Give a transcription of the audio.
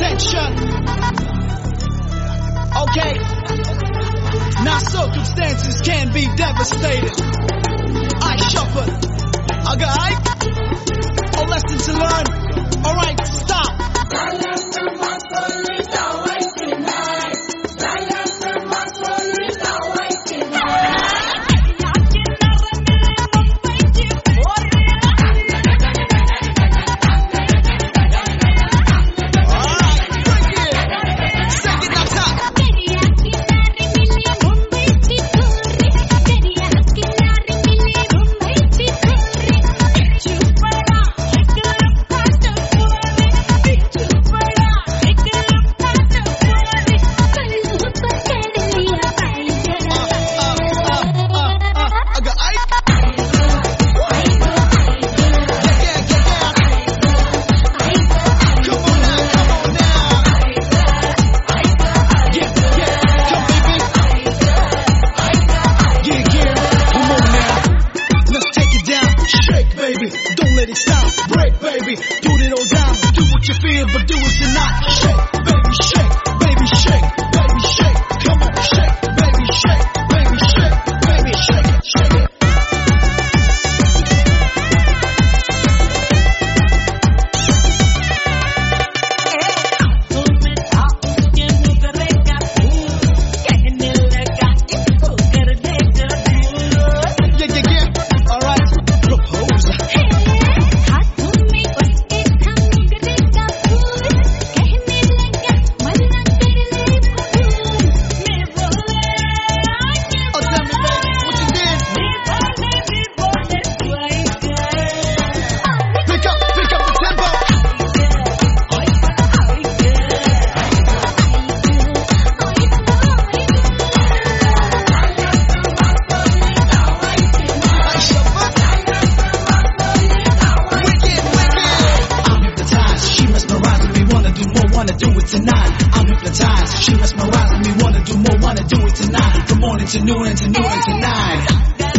attention. Okay. Now circumstances can be devastating. I shuffle. I got a lesson to learn. Alright, stop. Don't let it stop, break baby, put it all down, do what you feel, but do it tonight. Shake, baby, shake, baby, shake, baby, shake, come on, shake, baby, shake, baby, shake, baby, shake it, shake it. Tonight, I'm hypnotized. She mesmerizing me, wanna do more, wanna do it tonight. From morning to noon and to noon and to night.